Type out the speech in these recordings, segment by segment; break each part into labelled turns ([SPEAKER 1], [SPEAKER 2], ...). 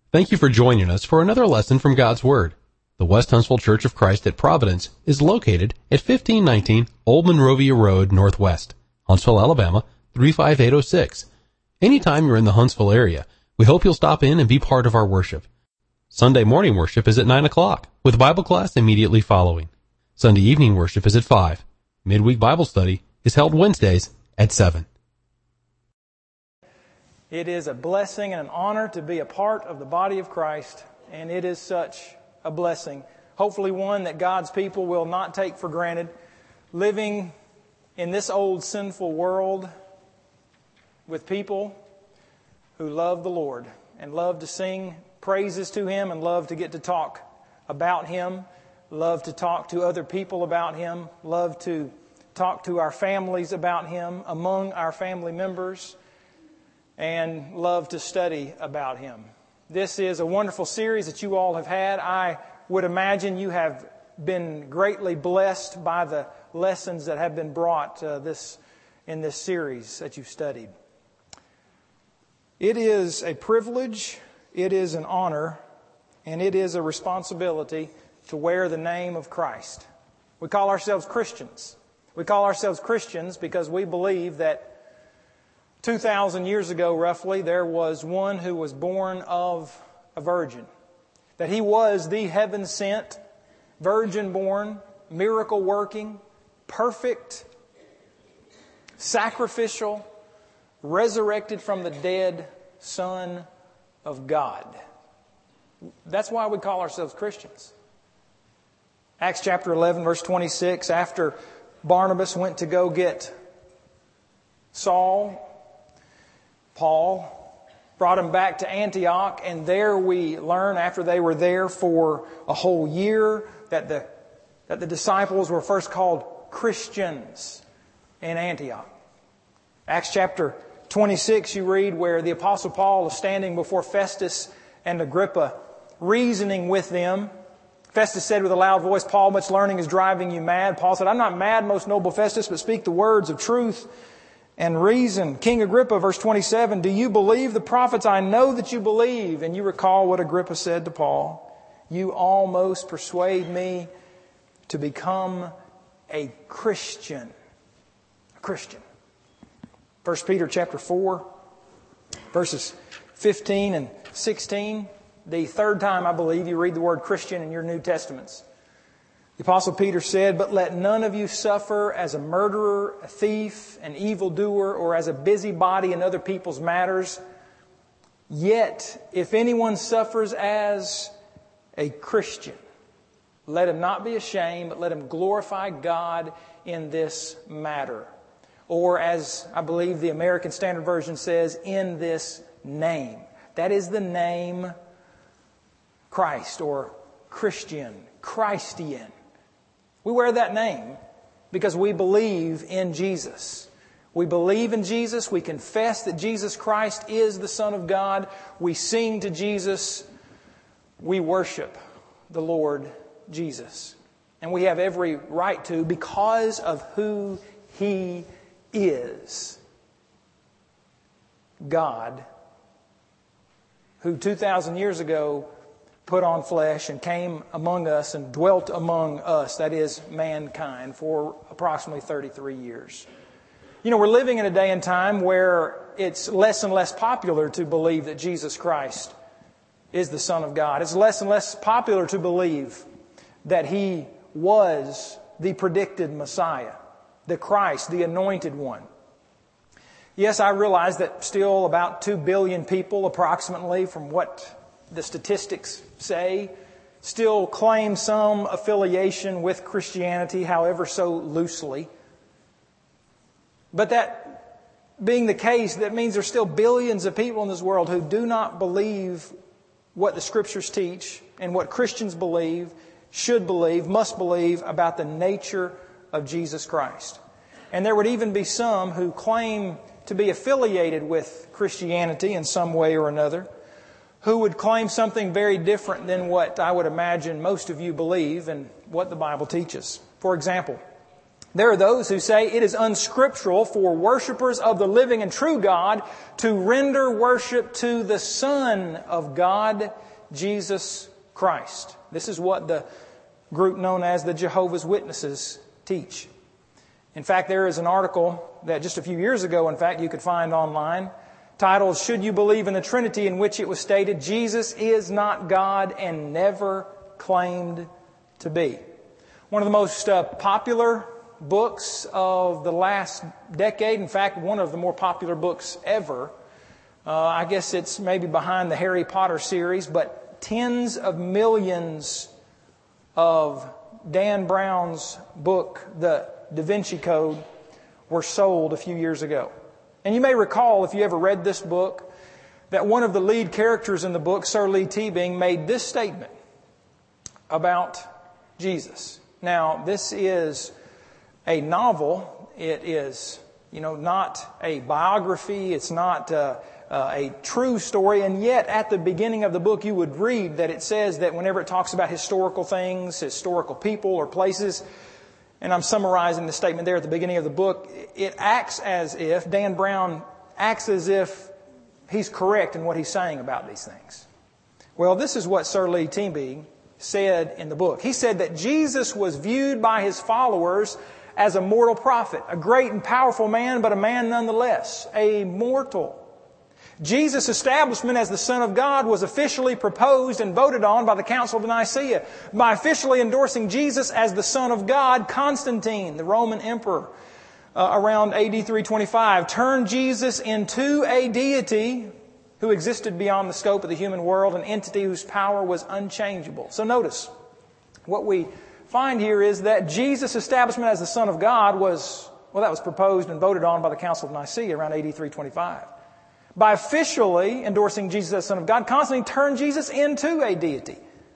[SPEAKER 1] Thank you for joining us for another lesson from God's Word. The West Huntsville Church of Christ at Providence is located at 1519 Old Monrovia Road Northwest, Huntsville, Alabama, 35806. Anytime you're in the Huntsville area, we hope you'll stop in and be part of our worship. Sunday morning worship is at 9 o'clock, with Bible class immediately following. Sunday evening worship is at 5. Midweek Bible study is held Wednesdays at 7.
[SPEAKER 2] It is a blessing and an honor to be a part of the body of Christ, and it is such a blessing. Hopefully one that God's people will not take for granted. Living in this old sinful world with people who love the Lord and love to sing praises to Him and love to get to talk about Him, love to talk to other people about Him, love to talk to our families about Him, among our family members, and love to study about Him. This is a wonderful series that you all have had. I would imagine you have been greatly blessed by the lessons that have been brought in this series that you've studied. It is a privilege, it is an honor, and it is a responsibility to wear the name of Christ. We call ourselves Christians. We call ourselves Christians because we believe that 2,000 years ago, roughly, there was one who was born of a virgin. That He was the heaven-sent, virgin-born, miracle-working, perfect, sacrificial, resurrected from the dead Son of God. That's why we call ourselves Christians. Acts chapter 11, verse 26, after Barnabas went to go get Paul brought him back to Antioch, and there we learn, after they were there for a whole year, that the disciples were first called Christians in Antioch. Acts chapter 26, you read where the Apostle Paul is standing before Festus and Agrippa, reasoning with them. Festus said with a loud voice, "Paul, much learning is driving you mad." Paul said, "I'm not mad, most noble Festus, but speak the words of truth and reason." King Agrippa, verse 27, "Do you believe the prophets? I know that you believe." And you recall what Agrippa said to Paul. "You almost persuade me to become a Christian." A Christian. 1 Peter chapter 4, verses 15 and 16. The third time, I believe, you read the word Christian in your New Testaments. The Apostle Peter said, "But let none of you suffer as a murderer, a thief, an evildoer, or as a busybody in other people's matters. Yet, if anyone suffers as a Christian, let him not be ashamed, but let him glorify God in this matter." Or as I believe the American Standard Version says, "in this name." That is the name Christ or Christian, Christian. We wear that name because we believe in Jesus. We believe in Jesus. We confess that Jesus Christ is the Son of God. We sing to Jesus. We worship the Lord Jesus. And we have every right to because of who He is. God, who 2,000 years ago put on flesh and came among us and dwelt among us, that is, mankind, for approximately 33 years. You know, we're living in a day and time where it's less and less popular to believe that Jesus Christ is the Son of God. It's less and less popular to believe that He was the predicted Messiah, the Christ, the Anointed One. Yes, I realize that still about 2 billion people, approximately, from what the statistics say, still claim some affiliation with Christianity, however so loosely. But that being the case, that means there's still billions of people in this world who do not believe what the Scriptures teach and what Christians believe, should believe, must believe about the nature of Jesus Christ. And there would even be some who claim to be affiliated with Christianity in some way or another, who would claim something very different than what I would imagine most of you believe and what the Bible teaches. For example, There are those who say it is unscriptural for worshipers of the living and true God to render worship to the Son of God, Jesus Christ. This is what the group known as the Jehovah's Witnesses teach. In fact, there is an article that just a few years ago, in fact, you could find online, titled, "Should You Believe in the Trinity?" in which it was stated, Jesus is not God and never claimed to be. One of the most popular books of the last decade, in fact, one of the more popular books ever. I guess it's maybe behind the Harry Potter series, but tens of millions of Dan Brown's book, The Da Vinci Code, were sold a few years ago. And you may recall, if you ever read this book, that one of the lead characters in the book, Sir Lee Teabing, made this statement about Jesus. Now, this is a novel. It is, not a biography. It's not a true story. And yet, at the beginning of the book, you would read that it says that whenever it talks about historical things, historical people or places, and I'm summarizing the statement there at the beginning of the book, it acts as if, Dan Brown acts as if he's correct in what he's saying about these things. Well, this is what Sir Lee Teabing said in the book. He said that Jesus was viewed by his followers as a mortal prophet, a great and powerful man, but a man nonetheless, a mortal. Jesus' establishment as the Son of God was officially proposed and voted on by the Council of Nicaea. By officially endorsing Jesus as the Son of God, Constantine, the Roman emperor, around AD 325, turned Jesus into a deity who existed beyond the scope of the human world, an entity whose power was unchangeable. So notice, what we find here is that Jesus' establishment as the Son of God was proposed and voted on by the Council of Nicaea around AD 325. By officially endorsing Jesus as Son of God, Constantine turned Jesus into a deity.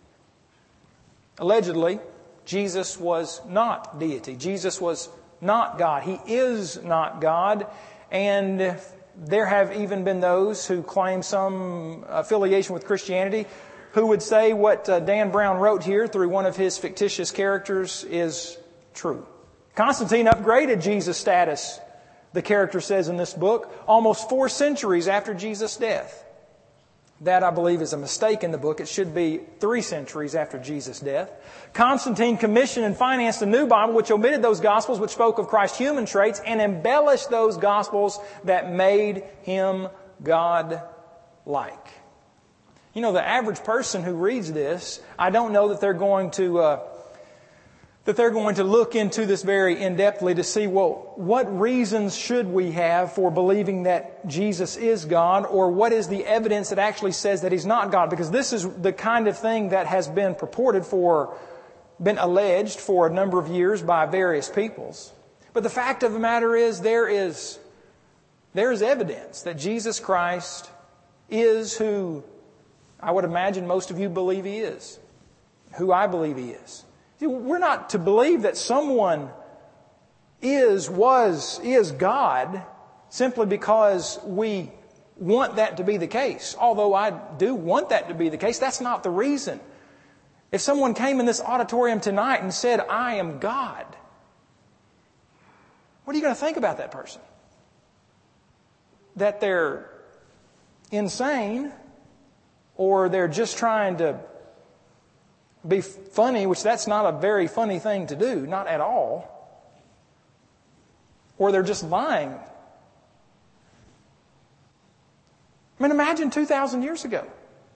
[SPEAKER 2] Allegedly, Jesus was not deity. Jesus was not God. He is not God. And there have even been those who claim some affiliation with Christianity who would say what Dan Brown wrote here through one of his fictitious characters is true. Constantine upgraded Jesus' status, the character says in this book, almost 4 centuries after Jesus' death. That, I believe, is a mistake in the book. It should be 3 centuries after Jesus' death. Constantine commissioned and financed a new Bible which omitted those Gospels which spoke of Christ's human traits and embellished those Gospels that made him God-like. The average person who reads this, I don't know that they're going to look into this very in-depthly to see, what reasons should we have for believing that Jesus is God, or what is the evidence that actually says that He's not God? Because this is the kind of thing that has been been alleged for a number of years by various peoples. But the fact of the matter is, there is evidence that Jesus Christ is who I would imagine most of you believe He is, who I believe He is. We're not to believe that someone is God simply because we want that to be the case. Although I do want that to be the case, that's not the reason. If someone came in this auditorium tonight and said, "I am God," what are you going to think about that person? That they're insane, or they're just trying to be funny, which that's not a very funny thing to do, not at all. Or they're just lying. Imagine 2,000 years ago.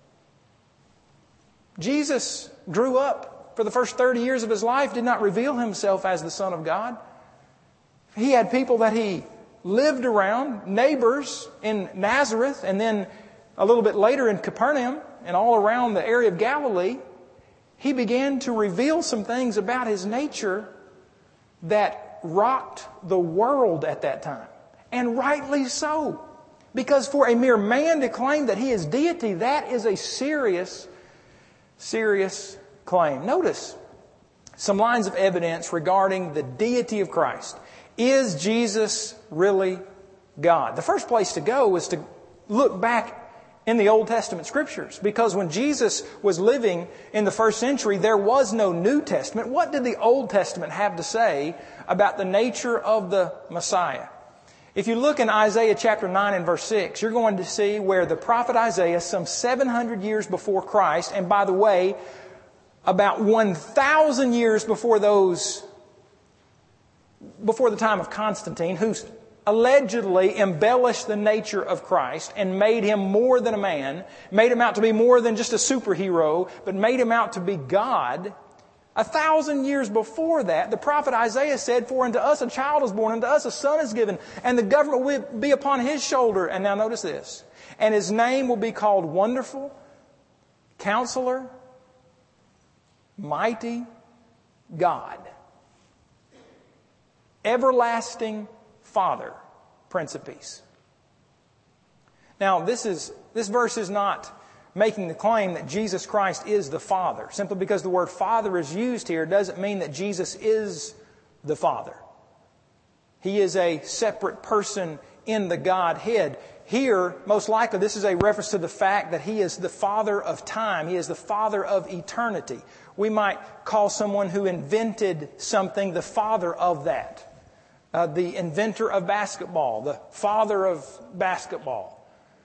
[SPEAKER 2] Jesus grew up for the first 30 years of His life, did not reveal Himself as the Son of God. He had people that He lived around, neighbors in Nazareth, and then a little bit later in Capernaum, and all around the area of Galilee. He began to reveal some things about His nature that rocked the world at that time. And rightly so. Because for a mere man to claim that he is deity, that is a serious, serious claim. Notice some lines of evidence regarding the deity of Christ. Is Jesus really God? The first place to go is to look back in the Old Testament Scriptures. Because when Jesus was living in the first century, there was no New Testament. What did the Old Testament have to say about the nature of the Messiah? If you look in Isaiah chapter 9 and verse 6, you're going to see where the prophet Isaiah, some 700 years before Christ, and by the way, about 1,000 years before the time of Constantine, who allegedly embellished the nature of Christ and made Him more than a man, made Him out to be more than just a superhero, but made Him out to be God. 1,000 years before that, the prophet Isaiah said, "For unto us a child is born, unto us a son is given, and the government will be upon His shoulder." And now notice this. "And His name will be called Wonderful, Counselor, Mighty God, Everlasting Father, Prince of Peace." Now, this verse is not making the claim that Jesus Christ is the Father. Simply because the word Father is used here doesn't mean that Jesus is the Father. He is a separate person in the Godhead. Here, most likely, this is a reference to the fact that He is the Father of time. He is the Father of eternity. We might call someone who invented something the father of that. The inventor of basketball, the father of basketball.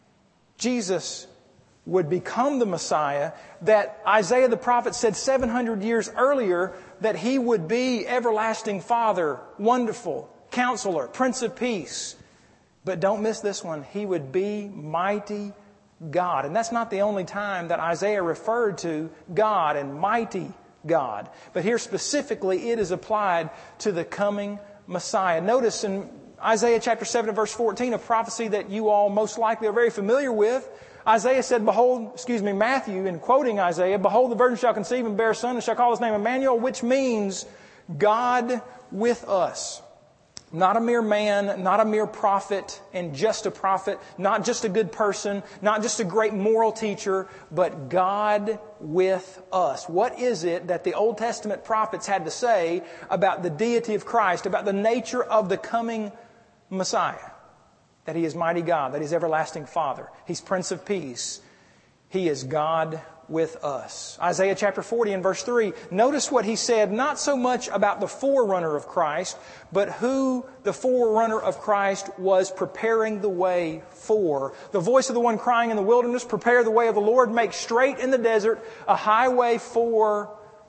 [SPEAKER 2] Jesus would become the Messiah that Isaiah the prophet said 700 years earlier that He would be Everlasting Father, Wonderful, Counselor, Prince of Peace. But don't miss this one. He would be Mighty God. And that's not the only time that Isaiah referred to God and Mighty God. But here specifically it is applied to the coming Messiah. Notice in Isaiah chapter 7 and verse 14, a prophecy that you all most likely are very familiar with. Isaiah said, Matthew, in quoting Isaiah, "Behold, the virgin shall conceive and bear a son and shall call his name Emmanuel," which means God with us. Not a mere man, not a mere prophet and just a prophet, not just a good person, not just a great moral teacher, but God with us. What is it that the Old Testament prophets had to say about the deity of Christ, about the nature of the coming Messiah? That He is Mighty God, that He's Everlasting Father, He's Prince of Peace, He is God with us. Isaiah chapter 40 and verse 3, notice what he said, not so much about the forerunner of Christ, but who the forerunner of Christ was preparing the way for. "The voice of the one crying in the wilderness, prepare the way of the Lord, make straight in the desert a highway for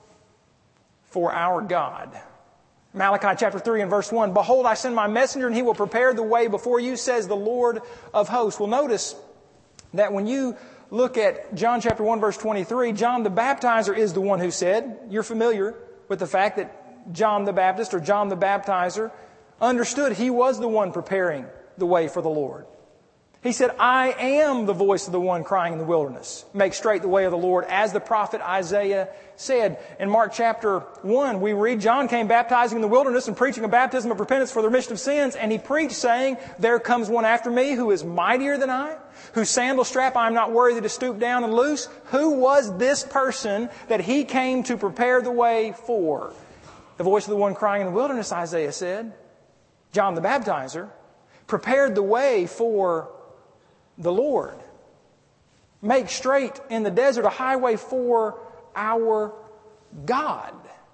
[SPEAKER 2] our God." Malachi chapter 3 and verse 1, "Behold, I send my messenger, and he will prepare the way before you, says the Lord of hosts." Well, notice that when you look at John chapter 1 verse 23, John the Baptizer is the one who said, you're familiar with the fact that John the Baptist or John the Baptizer understood he was the one preparing the way for the Lord. He said, "I am the voice of the one crying in the wilderness. Make straight the way of the Lord," as the prophet Isaiah said. In Mark chapter 1, we read, "John came baptizing in the wilderness and preaching a baptism of repentance for the remission of sins. And he preached, saying, There comes one after me who is mightier than I, whose sandal strap I am not worthy to stoop down and loose." Who was this person that He came to prepare the way for? The voice of the one crying in the wilderness, Isaiah said. John the Baptizer prepared the way for the Lord. Make straight in the desert a highway for our God.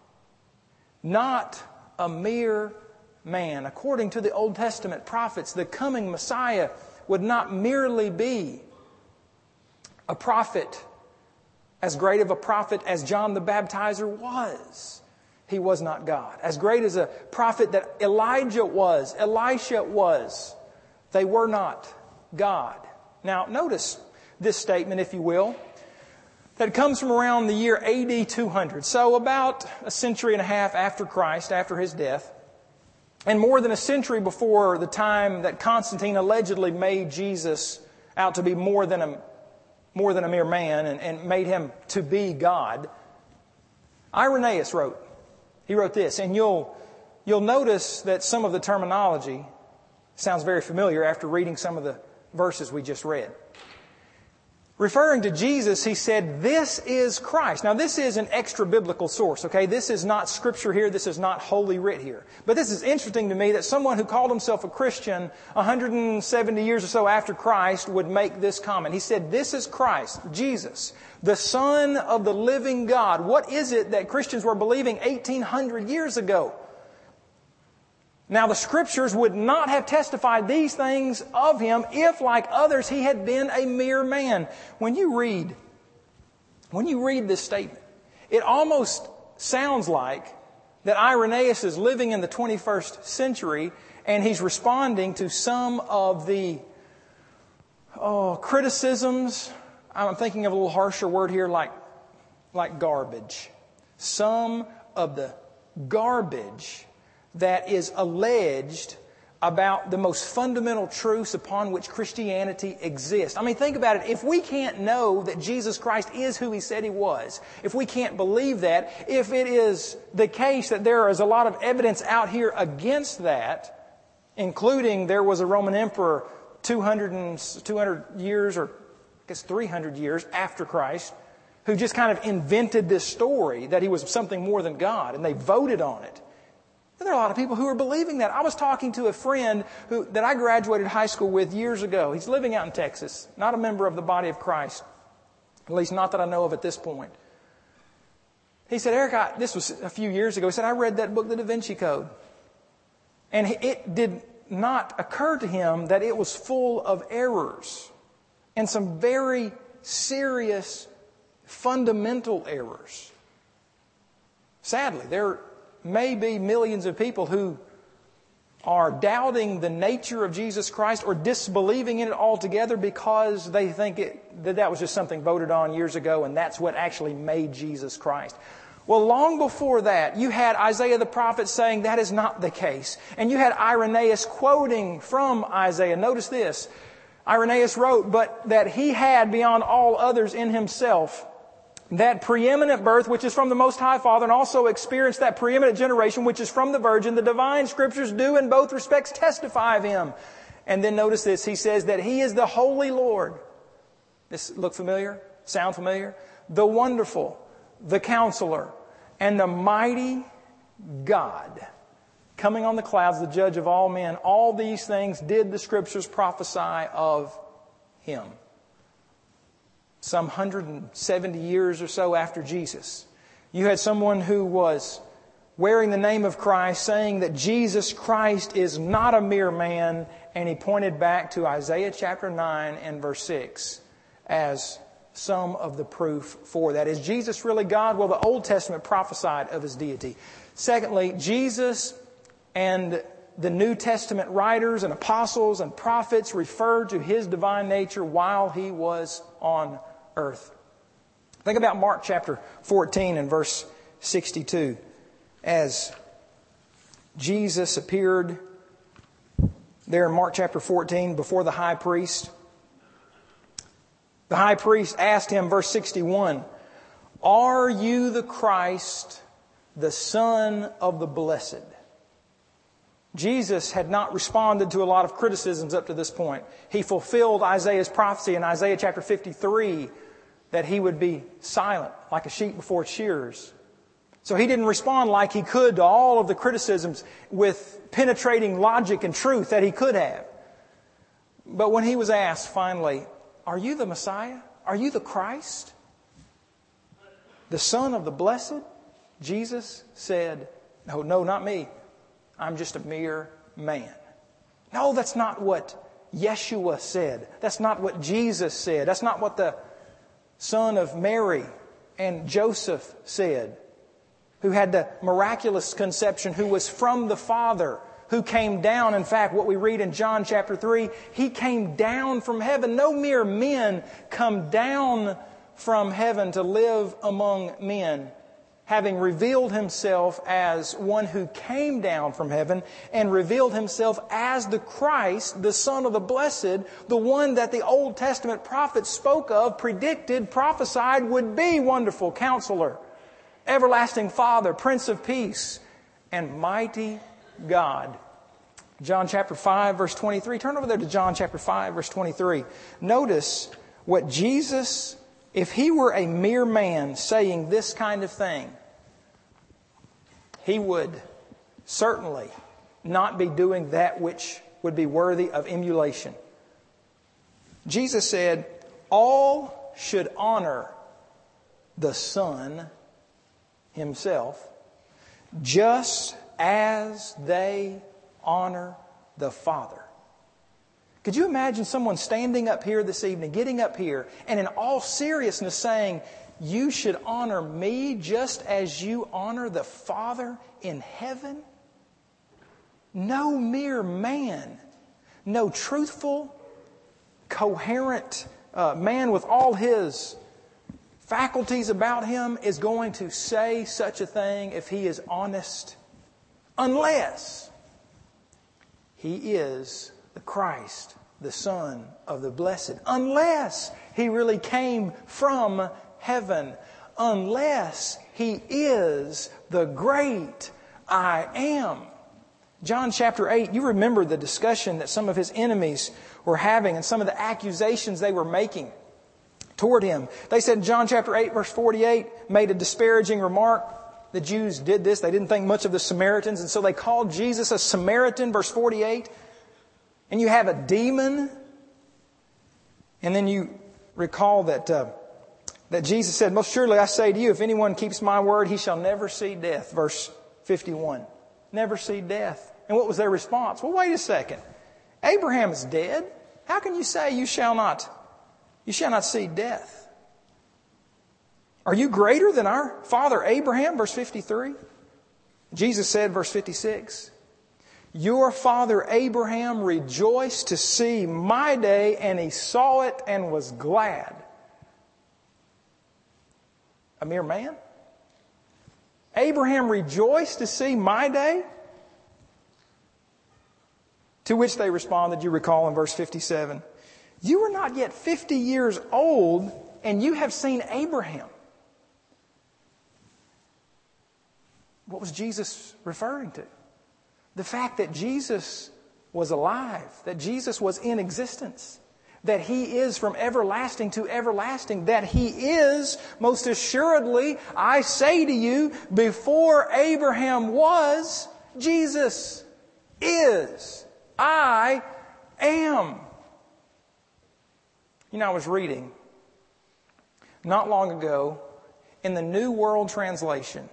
[SPEAKER 2] Not a mere man. According to the Old Testament prophets, the coming Messiah would not merely be a prophet, as great of a prophet as John the Baptizer was. He was not God. As great as a prophet that Elijah was, Elisha was, they were not God. Now, notice this statement, if you will, that comes from around the year AD 200. So about a century and a half after Christ, after His death, and more than a century before the time that Constantine allegedly made Jesus out to be more than a mere man and made Him to be God. Irenaeus wrote this, and you'll notice that some of the terminology sounds very familiar after reading some of the verses we just read. Referring to Jesus, he said, "This is Christ." Now, this is an extra biblical source, okay? This is not Scripture here. This is not Holy Writ here. But this is interesting to me that someone who called himself a Christian 170 years or so after Christ would make this comment. He said, "This is Christ, Jesus, the Son of the living God." What is it that Christians were believing 1800 years ago? Now, the Scriptures would not have testified these things of Him if, like others, He had been a mere man. When you read this statement, it almost sounds like that Irenaeus is living in the 21st century and he's responding to some of the criticisms. I'm thinking of a little harsher word here, like garbage. Some of the garbage that is alleged about the most fundamental truths upon which Christianity exists. I mean, think about it. If we can't know that Jesus Christ is who He said He was, if we can't believe that, if it is the case that there is a lot of evidence out here against that, including there was a Roman emperor 200 years, or I guess 300 years after Christ, who just kind of invented this story that He was something more than God, and they voted on it. There are a lot of people who are believing that. I was talking to a friend that I graduated high school with years ago. He's living out in Texas, not a member of the body of Christ, at least not that I know of at this point. He said, "Eric, this was a few years ago." He said, "I read that book, The Da Vinci Code." And it did not occur to him that it was full of errors and some very serious fundamental errors. Sadly, there may be millions of people who are doubting the nature of Jesus Christ or disbelieving in it altogether because they think that was just something voted on years ago and that's what actually made Jesus Christ. Well, long before that, you had Isaiah the prophet saying that is not the case. And you had Irenaeus quoting from Isaiah. Notice this. Irenaeus wrote, "But that He had beyond all others in Himself that preeminent birth which is from the Most High Father, and also experienced that preeminent generation which is from the Virgin. The divine Scriptures do in both respects testify of Him." And then notice this. He says that He is the Holy Lord. This look familiar? Sound familiar? The Wonderful, the Counselor, and the Mighty God, coming on the clouds, the Judge of all men. All these things did the Scriptures prophesy of Him. Some 170 years or so after Jesus, you had someone who was wearing the name of Christ, saying that Jesus Christ is not a mere man, and he pointed back to Isaiah chapter 9 and verse 6 as some of the proof for that. Is Jesus really God? Well, the Old Testament prophesied of His deity. Secondly, Jesus and the New Testament writers and apostles and prophets referred to His divine nature while He was on earth. Think about Mark chapter 14 and verse 62. As Jesus appeared there in Mark chapter 14 before the high priest, the high priest asked Him, verse 61, "Are you the Christ, the Son of the Blessed?" Jesus had not responded to a lot of criticisms up to this point. He fulfilled Isaiah's prophecy in Isaiah chapter 53 that He would be silent like a sheep before its shearers. So He didn't respond like He could to all of the criticisms with penetrating logic and truth that He could have. But when He was asked finally, "Are you the Messiah? Are you the Christ, the Son of the Blessed?" Jesus said, "No, not me. I'm just a mere man." No, that's not what Yeshua said. That's not what Jesus said. That's not what the son of Mary and Joseph said, who had the miraculous conception, who was from the Father, who came down. In fact, what we read in John chapter 3, He came down from heaven. No mere men come down from heaven to live among men, having revealed Himself as one who came down from heaven and revealed Himself as the Christ, the Son of the Blessed, the one that the Old Testament prophets spoke of, predicted, prophesied would be Wonderful Counselor, Everlasting Father, Prince of Peace, and Mighty God. John chapter 5, verse 23. Turn over there to John chapter 5, verse 23. Notice what Jesus, if He were a mere man saying this kind of thing, He would certainly not be doing that which would be worthy of emulation. Jesus said, all should honor the Son Himself, just as they honor the Father. Could you imagine someone standing up here this evening, getting up here, and in all seriousness saying, you should honor me just as you honor the Father in heaven? No mere man, no truthful, coherent man with all his faculties about him is going to say such a thing if he is honest, unless he is the Christ, the Son of the Blessed, unless He really came from heaven, unless He is the great I Am. John chapter 8, you remember the discussion that some of His enemies were having and some of the accusations they were making toward Him. They said in John chapter 8 verse 48, made a disparaging remark. The Jews did this. They didn't think much of the Samaritans, and so they called Jesus a Samaritan, verse 48. And you have a demon. And then you recall that Jesus said, most surely I say to you, if anyone keeps my word, he shall never see death. Verse 51. Never see death. And what was their response? Well, wait a second. Abraham is dead. How can you say you shall not see death? Are you greater than our father Abraham? Verse 53. Jesus said, verse 56, your father Abraham rejoiced to see my day, and he saw it and was glad. A mere man? Abraham rejoiced to see my day? To which they responded, you recall in verse 57, you are not yet 50 years old, and you have seen Abraham. What was Jesus referring to? The fact that Jesus was alive, that Jesus was in existence, that He is from everlasting to everlasting, that He is, most assuredly, I say to you, before Abraham was, Jesus is. I am. You know, I was reading not long ago in the New World Translation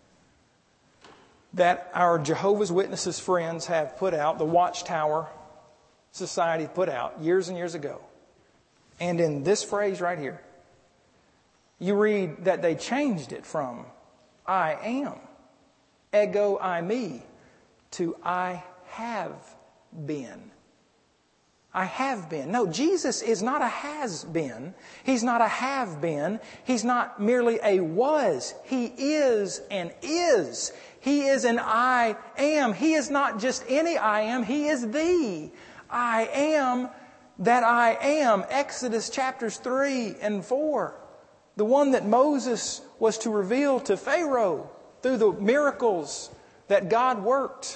[SPEAKER 2] that our Jehovah's Witnesses friends have put out, the Watchtower Society put out years and years ago. And in this phrase right here, you read that they changed it from I am, ego eimi, to I have been. I have been. No, Jesus is not a has been. He's not a have been. He's not merely a was. He is and is. He is an I am. He is not just any I am. He is the I am that I am. Exodus chapters 3 and 4. The one that Moses was to reveal to Pharaoh through the miracles that God worked.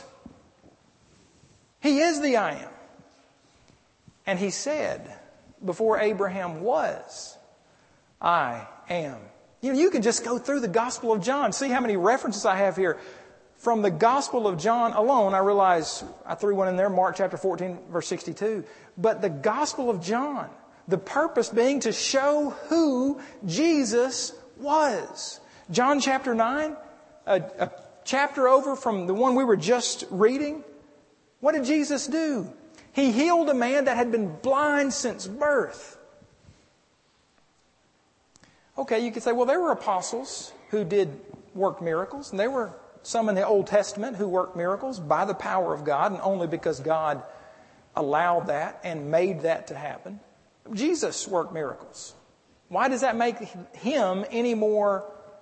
[SPEAKER 2] He is the I am. And He said, before Abraham was, I am. You can just go through the Gospel of John. See how many references I have here. From the Gospel of John alone, I realize I threw one in there, Mark chapter 14, verse 62. But the Gospel of John, the purpose being to show who Jesus was. John chapter 9, a chapter over from the one we were just reading. What did Jesus do? He healed a man that had been blind since birth. Okay, you could say, well, there were apostles who did work miracles, and there were some in the Old Testament who worked miracles by the power of God, and only because God allowed that and made that to happen. Jesus worked miracles. Why does that make Him any more,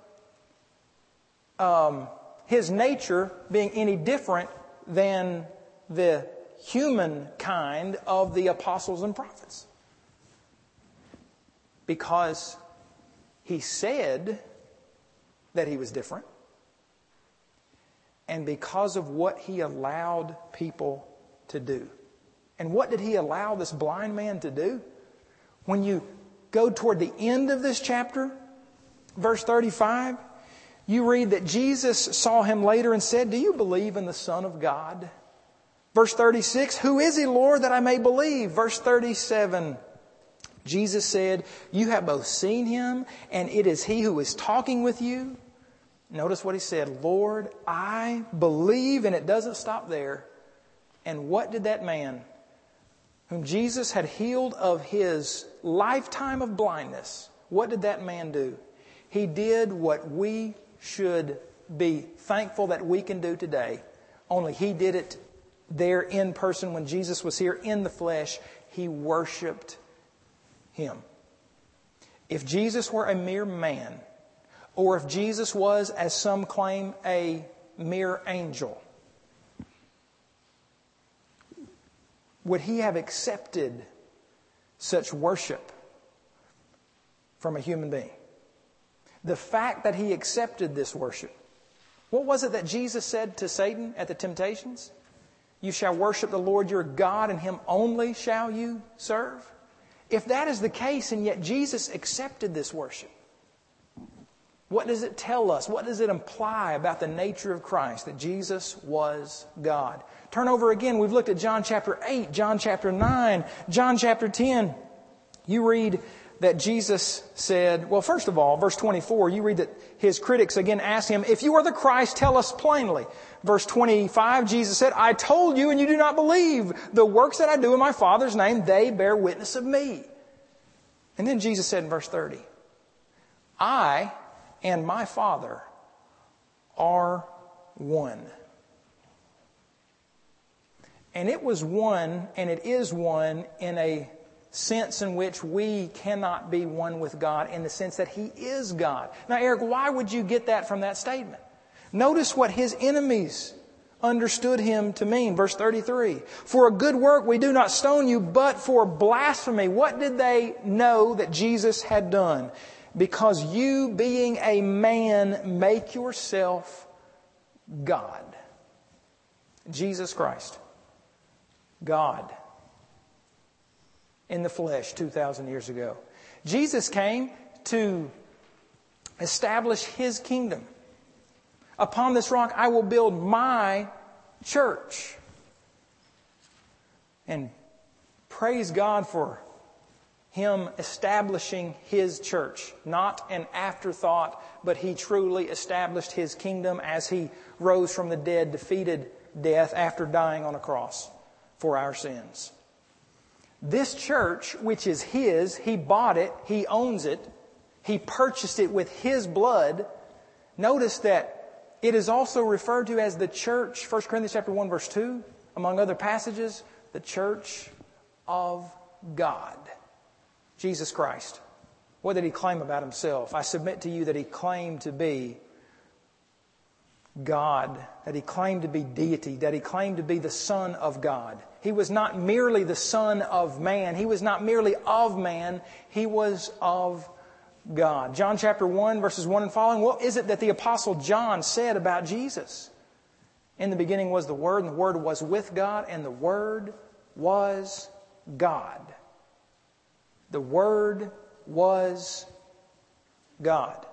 [SPEAKER 2] His nature being any different than the human kind of the apostles and prophets? Because He said that He was different. And because of what He allowed people to do. And what did He allow this blind man to do? When you go toward the end of this chapter, verse 35, you read that Jesus saw him later and said, "Do you believe in the Son of God?" Verse 36, "Who is he, Lord, that I may believe?" Verse 37, Jesus said, "You have both seen him, and it is he who is talking with you." Notice what he said, "Lord, I believe," and it doesn't stop there. And what did that man, whom Jesus had healed of his lifetime of blindness, what did that man do? He did what we should be thankful that we can do today. Only he did it there in person when Jesus was here in the flesh. He worshiped him. If Jesus were a mere man, or if Jesus was, as some claim, a mere angel, would he have accepted such worship from a human being? The fact that he accepted this worship. What was it that Jesus said to Satan at the temptations? "You shall worship the Lord your God, and him only shall you serve." If that is the case, and yet Jesus accepted this worship, what does it tell us? What does it imply about the nature of Christ, that Jesus was God? Turn over again. We've looked at John chapter 8, John chapter 9, John chapter 10. You read that Jesus said, well, first of all, verse 24, you read that his critics again asked him, "If you are the Christ, tell us plainly." Verse 25, Jesus said, "I told you and you do not believe. The works that I do in my Father's name, they bear witness of me." And then Jesus said in verse 30, "I and my Father are one." And it was one, and it is one in a sense in which we cannot be one with God, in the sense that he is God. Now, Eric, why would you get that from that statement? Notice what his enemies understood him to mean. Verse 33, "For a good work we do not stone you, but for blasphemy." What did they know that Jesus had done? "Because you, being a man, make yourself God." Jesus Christ, God in the flesh 2,000 years ago. Jesus came to establish his kingdom. "Upon this rock I will build my church." And praise God for him establishing his church. Not an afterthought, but he truly established his kingdom as he rose from the dead, defeated death after dying on a cross for our sins. This church, which is his, he bought it, he owns it, he purchased it with his blood. Notice that it is also referred to as the church, 1 Corinthians chapter 1, verse 2, among other passages, the church of God. Jesus Christ. What did he claim about himself? I submit to you that he claimed to be God, that he claimed to be deity, that he claimed to be the Son of God. He was not merely the Son of man. He was not merely of man. He was of God. John chapter 1, verses 1 and following. What is it that the Apostle John said about Jesus? "In the beginning was the Word, and the Word was with God, and the Word was God." The Word was God.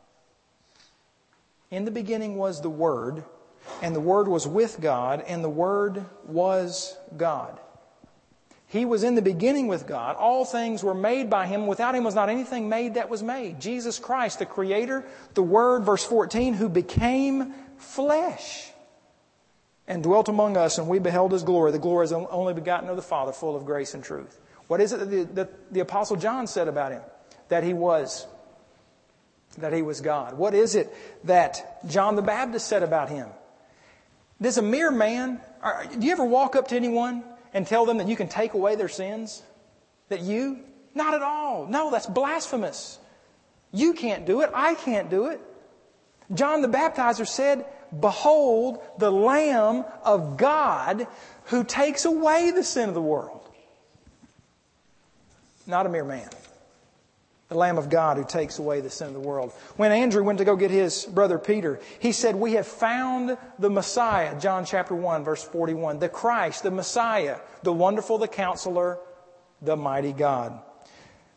[SPEAKER 2] "In the beginning was the Word, and the Word was with God, and the Word was God." He was in the beginning with God. All things were made by him. Without him was not anything made that was made. Jesus Christ, the Creator, the Word, verse 14, who became flesh and dwelt among us, and we beheld his glory. The glory is the only begotten of the Father, full of grace and truth. What is it that the Apostle John said about him? That he was God. What is it that John the Baptist said about him? Does a mere man, do you ever walk up to anyone and tell them that you can take away their sins? Not at all. No, that's blasphemous. You can't do it. I can't do it. John the Baptizer said, "Behold the Lamb of God who takes away the sin of the world." Not a mere man. The Lamb of God who takes away the sin of the world. When Andrew went to go get his brother Peter, he said, "We have found the Messiah," John chapter 1, verse 41. The Christ, the Messiah, the Wonderful, the Counselor, the Mighty God.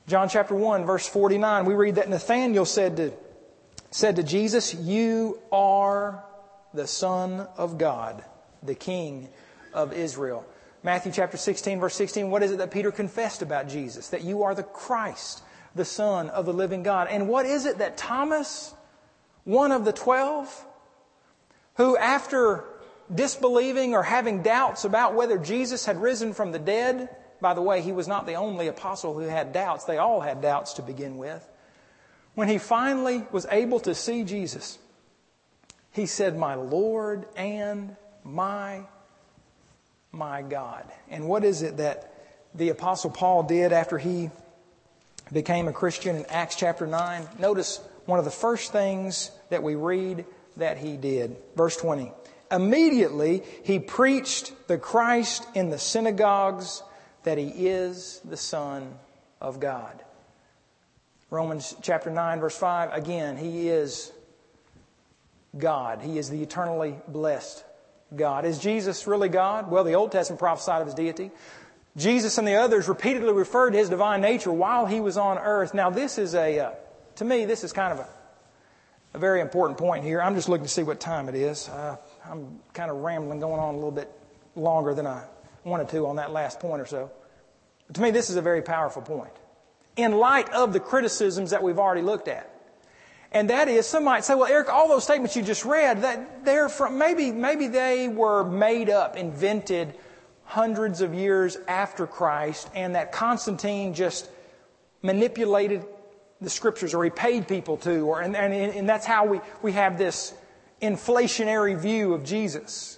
[SPEAKER 2] John chapter 1, verse 49, we read that Nathanael said to Jesus, "You are the Son of God, the King of Israel." Matthew chapter 16, verse 16, what is it that Peter confessed about Jesus? That you are the Christ, the Son of the living God. And what is it that Thomas, one of the 12, who after disbelieving or having doubts about whether Jesus had risen from the dead, by the way, he was not the only apostle who had doubts. They all had doubts to begin with. When he finally was able to see Jesus, he said, "My Lord and my God." And what is it that the Apostle Paul did after he became a Christian in Acts chapter 9? Notice one of the first things that we read that he did. Verse 20. "Immediately he preached the Christ in the synagogues, that he is the Son of God." Romans chapter 9, verse 5, again, he is God. He is the eternally blessed God. Is Jesus really God? Well, the Old Testament prophesied of his deity. Jesus and the others repeatedly referred to his divine nature while he was on earth. Now, this is to me, this is kind of a very important point here. I'm just looking to see what time it is. I'm kind of rambling, going on a little bit longer than I wanted to on that last point or so. But to me, this is a very powerful point in light of the criticisms that we've already looked at. And that is, some might say, well, Eric, all those statements you just read, that they're from, maybe they were made up, invented hundreds of years after Christ, and that Constantine just manipulated the Scriptures, or he paid people to, and that's how we have this inflationary view of Jesus.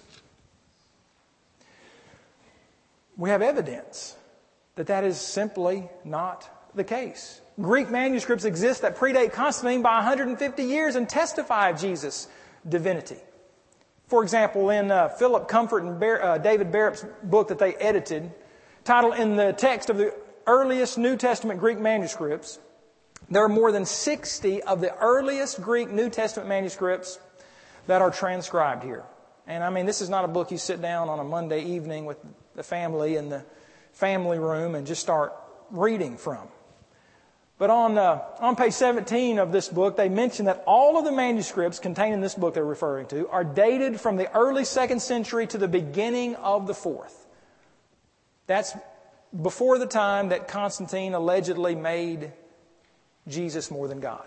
[SPEAKER 2] We have evidence that is simply not the case. Greek manuscripts exist that predate Constantine by 150 years and testify of Jesus' divinity. For example, in Philip Comfort and David Barrett's book that they edited, titled "In the Text of the Earliest New Testament Greek Manuscripts," there are more than 60 of the earliest Greek New Testament manuscripts that are transcribed here. And I mean, this is not a book you sit down on a Monday evening with the family in the family room and just start reading from. But on page 17 of this book, they mention that all of the manuscripts contained in this book they're referring to are dated from the early 2nd century to the beginning of the 4th. That's before the time that Constantine allegedly made Jesus more than God.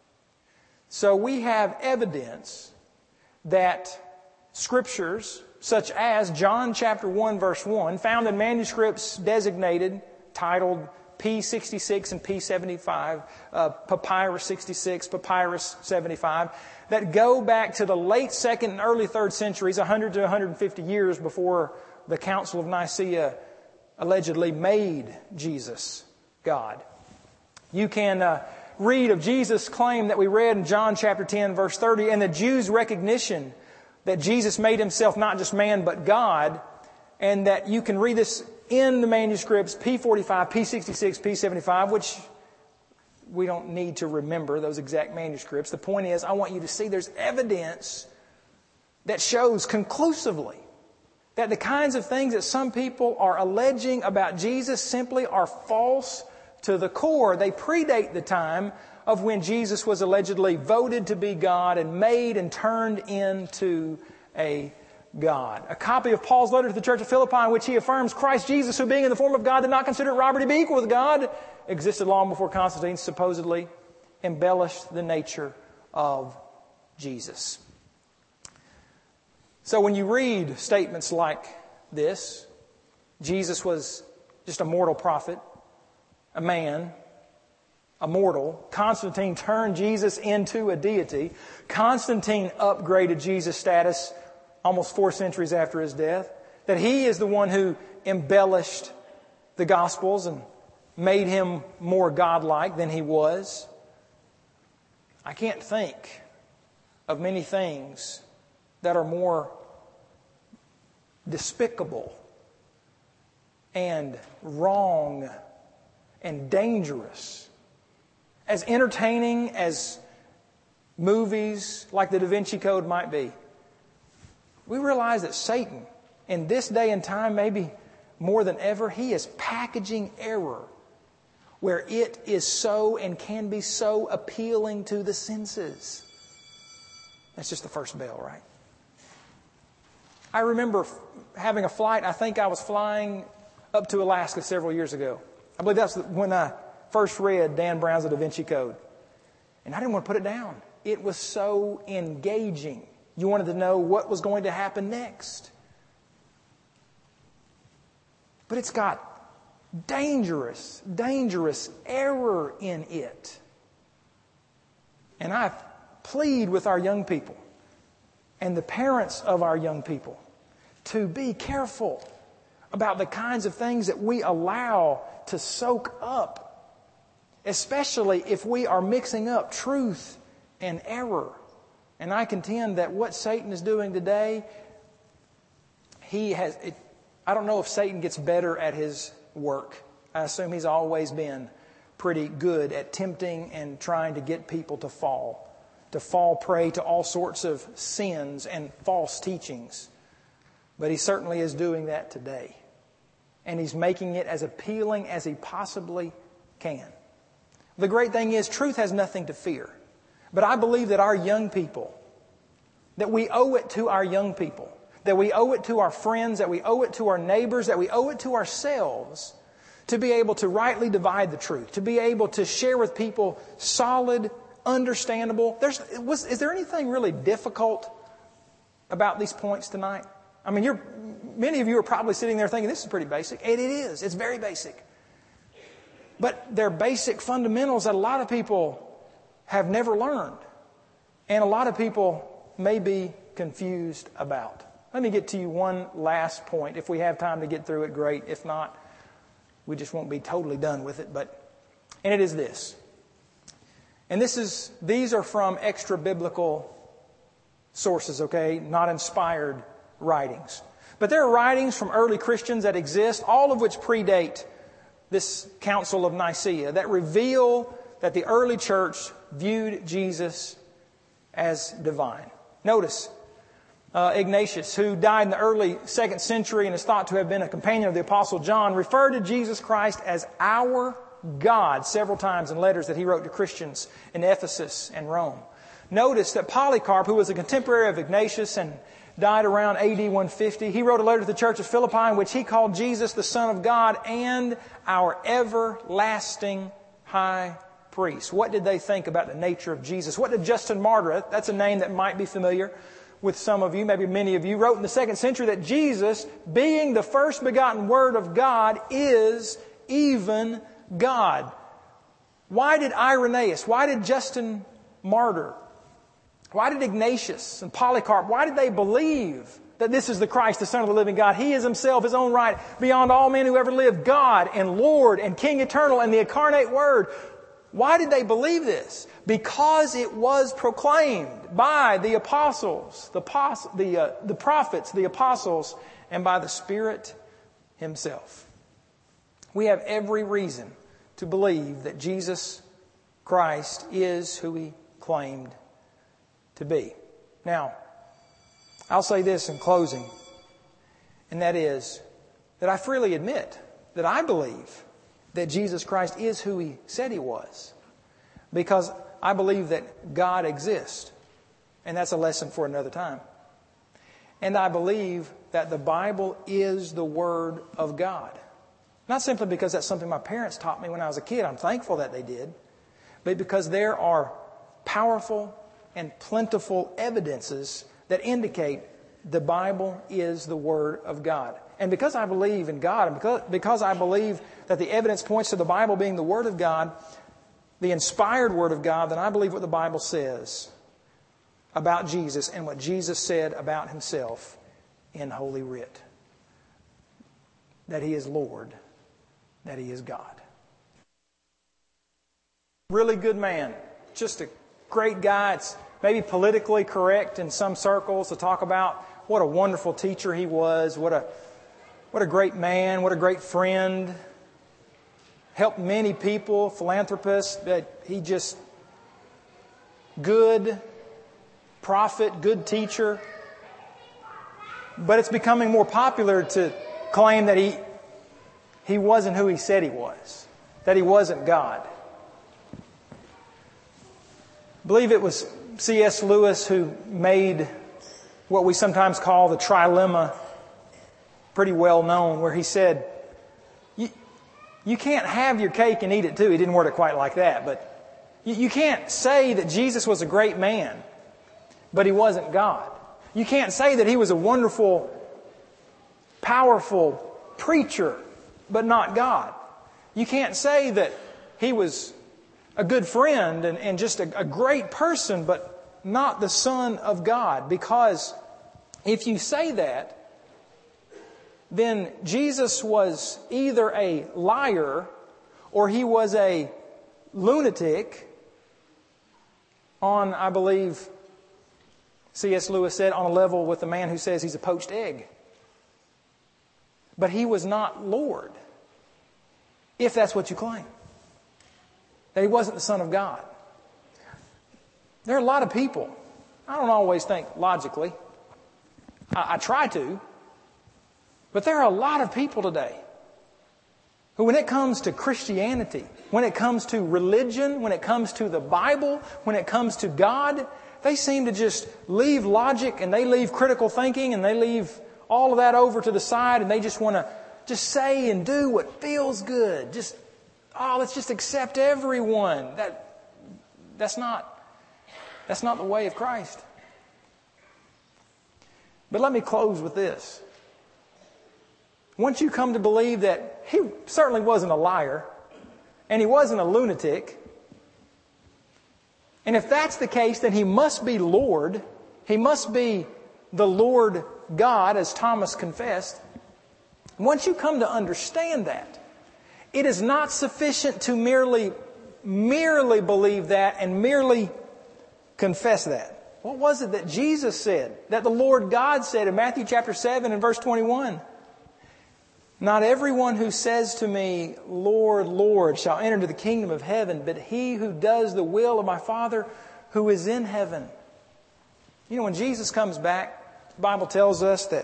[SPEAKER 2] So we have evidence that Scriptures, such as John chapter 1, verse 1, found in manuscripts designated, titled P66 and P75, Papyrus 66, Papyrus 75, that go back to the late 2nd and early 3rd centuries, 100 to 150 years before the Council of Nicaea allegedly made Jesus God. You can read of Jesus' claim that we read in John chapter 10, verse 30, and the Jews' recognition that Jesus made himself not just man but God, and that you can read this in the manuscripts P45, P66, P75, which we don't need to remember those exact manuscripts. The point is, I want you to see there's evidence that shows conclusively that the kinds of things that some people are alleging about Jesus simply are false to the core. They predate the time of when Jesus was allegedly voted to be God and made and turned into a God. A copy of Paul's letter to the church of Philippi, in which he affirms Christ Jesus, who being in the form of God did not consider it robbery to be equal with God, existed long before Constantine supposedly embellished the nature of Jesus. So when you read statements like this, Jesus was just a mortal prophet, a man, a mortal. Constantine turned Jesus into a deity. Constantine upgraded Jesus' status almost 4 centuries after his death. That he is the one who embellished the Gospels and made him more godlike than he was. I can't think of many things that are more despicable and wrong and dangerous, as entertaining as movies like the Da Vinci Code might be. We realize that Satan, in this day and time, maybe more than ever, he is packaging error where it is so and can be so appealing to the senses. That's just the first bell, right? I remember having a flight. I think I was flying up to Alaska several years ago. I believe that's when I first read Dan Brown's The Da Vinci Code. And I didn't want to put it down. It was so engaging. You wanted to know what was going to happen next. But it's got dangerous error in it. And I plead with our young people and the parents of our young people to be careful about the kinds of things that we allow to soak up, especially if we are mixing up truth and error. And I contend that what Satan is doing today, I don't know if Satan gets better at his work. I assume he's always been pretty good at tempting and trying to get people to fall prey to all sorts of sins and false teachings. But he certainly is doing that today. And he's making it as appealing as he possibly can. The great thing is, truth has nothing to fear. But I believe that our young people, that we owe it to our young people, that we owe it to our friends, that we owe it to our neighbors, that we owe it to ourselves to be able to rightly divide the truth, to be able to share with people solid, understandable. Is there anything really difficult about these points tonight? I mean, many of you are probably sitting there thinking, this is pretty basic. And it is. It's very basic. But they're basic fundamentals that a lot of people have never learned. And a lot of people may be confused about. Let me get to you one last point. If we have time to get through it, great. If not, we just won't be totally done with it. And it is this. And these are from extra biblical sources, okay? Not inspired writings. But there are writings from early Christians that exist, all of which predate this Council of Nicaea, that reveal that the early church viewed Jesus as divine. Notice, Ignatius, who died in the early 2nd century and is thought to have been a companion of the Apostle John, referred to Jesus Christ as our God several times in letters that he wrote to Christians in Ephesus and Rome. Notice that Polycarp, who was a contemporary of Ignatius and died around AD 150, he wrote a letter to the church of Philippi in which he called Jesus the Son of God and our everlasting high priest. What did they think about the nature of Jesus? What did Justin Martyr, that's a name that might be familiar with some of you, maybe many of you, wrote in the 2nd century that Jesus, being the first begotten Word of God, is even God. Why did Irenaeus, why did Justin Martyr, why did Ignatius and Polycarp, why did they believe that this is the Christ, the Son of the living God? He is himself, his own right, beyond all men who ever lived, God and Lord and King eternal and the incarnate Word. Why did they believe this? Because it was proclaimed by the apostles, the prophets, the apostles, and by the Spirit himself. We have every reason to believe that Jesus Christ is who he claimed to be. Now, I'll say this in closing, and that is that I freely admit that I believe that Jesus Christ is who he said he was, because I believe that God exists, and that's a lesson for another time. And I believe that the Bible is the Word of God. Not simply because that's something my parents taught me when I was a kid. I'm thankful that they did. But because there are powerful and plentiful evidences that indicate the Bible is the Word of God. And because I believe in God, and because I believe that the evidence points to the Bible being the Word of God, the inspired Word of God, then I believe what the Bible says about Jesus and what Jesus said about himself in Holy Writ. That he is Lord, that he is God. Really good man. Just a great guy. It's maybe politically correct in some circles to talk about what a wonderful teacher he was, what a great man, what a great friend. Helped many people, philanthropist, that he just good prophet, good teacher. But it's becoming more popular to claim that he wasn't who he said he was. that he wasn't God. I believe it was C.S. Lewis who made what we sometimes call the trilemma pretty well known, where he said, you can't have your cake and eat it too. He didn't word it quite like that, but you can't say that Jesus was a great man, but he wasn't God. You can't say that he was a wonderful, powerful preacher, but not God. You can't say that he was a good friend and just a great person, but not the Son of God. Because if you say that, then Jesus was either a liar or he was a lunatic on, I believe, C.S. Lewis said, on a level with the man who says he's a poached egg. But he was not Lord, if that's what you claim. That he wasn't the Son of God. There are a lot of people. I don't always think logically. I try to. But there are a lot of people today who, when it comes to Christianity, when it comes to religion, when it comes to the Bible, when it comes to God, they seem to just leave logic and they leave critical thinking and they leave all of that over to the side, and they just want to just say and do what feels good. Let's just accept everyone. That's not the way of Christ. But let me close with this. Once you come to believe that he certainly wasn't a liar, and he wasn't a lunatic, and if that's the case, then he must be Lord. He must be the Lord God, as Thomas confessed. Once you come to understand that, it is not sufficient to merely believe that and merely confess that. What was it that Jesus said, that the Lord God said in Matthew chapter 7 and verse 21? Not everyone who says to me, Lord, Lord, shall enter into the kingdom of heaven, but he who does the will of my Father who is in heaven. You know, when Jesus comes back, the Bible tells us that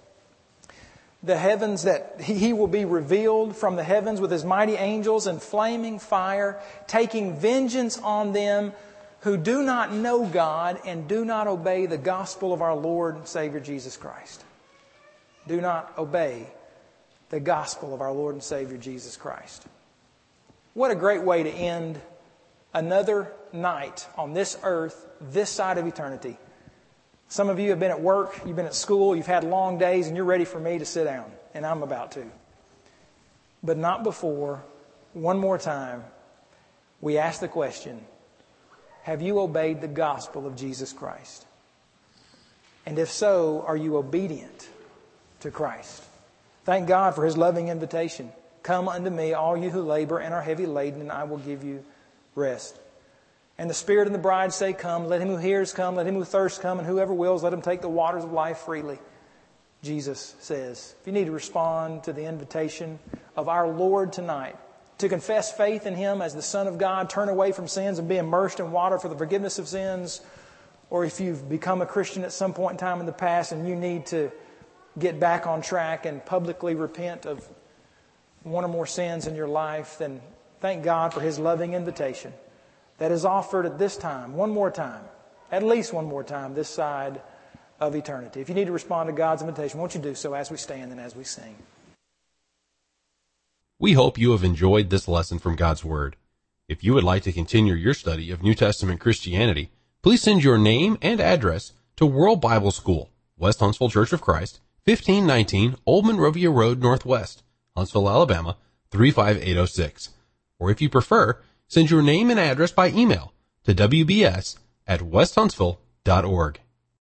[SPEAKER 2] the heavens, that he will be revealed from the heavens with his mighty angels in flaming fire, taking vengeance on them who do not know God and do not obey the gospel of our Lord and Savior Jesus Christ. Do not obey the gospel of our Lord and Savior Jesus Christ. What a great way to end another night on this earth, this side of eternity. Some of you have been at work, you've been at school, you've had long days, and you're ready for me to sit down. And I'm about to. But not before, one more time, we ask the question, have you obeyed the gospel of Jesus Christ? And if so, are you obedient to Christ? Thank God for his loving invitation. Come unto me, all you who labor and are heavy laden, and I will give you rest. And the Spirit and the bride say, come. Let him who hears come. Let him who thirsts come. And whoever wills, let him take the waters of life freely. Jesus says, if you need to respond to the invitation of our Lord tonight, to confess faith in him as the Son of God, turn away from sins and be immersed in water for the forgiveness of sins, or if you've become a Christian at some point in time in the past and you need to get back on track and publicly repent of one or more sins in your life, then thank God for his loving invitation that is offered at this time, one more time, at least one more time, this side of eternity. If you need to respond to God's invitation, won't you do so as we stand and as we sing?
[SPEAKER 1] We hope you have enjoyed this lesson from God's Word. If you would like to continue your study of New Testament Christianity, please send your name and address to World Bible School, West Huntsville Church of Christ, 1519 Old Monrovia Road Northwest, Huntsville, Alabama, 35806. Or if you prefer, send your name and address by email to wbs@westhuntsville.org.